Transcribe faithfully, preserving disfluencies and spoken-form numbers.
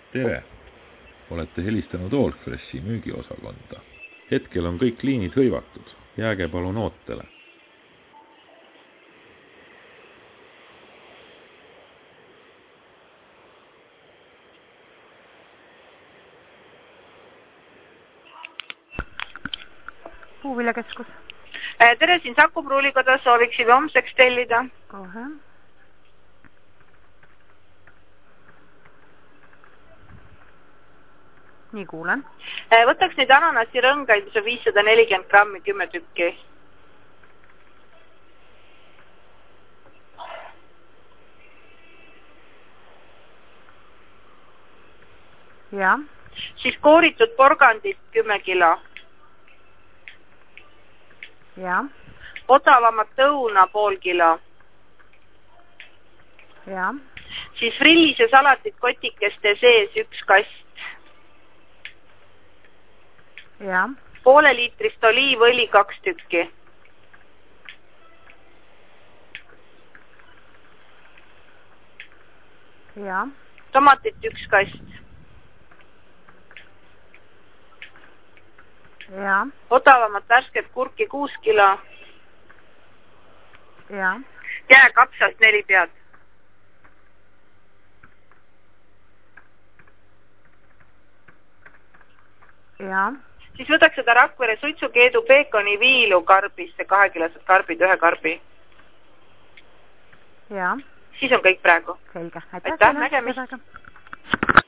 Tere! Olete helistanud Allfreshi müügiosakonda. Hetkel on kõik liinid hõivatud. Jääge palun ootele. Puuviljakeskus. Tere, siin Saku Pruulikoda sooviksime homseks tellida. Kohe. Nii kuulen. Võtaks nüüd ananassi rõngaid, mis on viissada nelikümmend grammi, kümme tükki. Ja. Siis kooritud porgandit kümme kilo. Ja. Odavamat õuna pool kilo. Ja. Siis frillise salatit kotikeste sees üks kast. Ja. Poole liitrist oliivõli kaks tükki. Ja. Tomatit üks kast. Ja. Odavamat värsket kurki kuus kilo. Ja. Jääkapsast neli pead. Ja. Siis võtaks seda Rakvere suitsukeedu peekoni viilu karbisse, kahekilosed karbid, ühe karbi. Ja. Siis on kõik praegu. Selge. Aitäh, nägemist.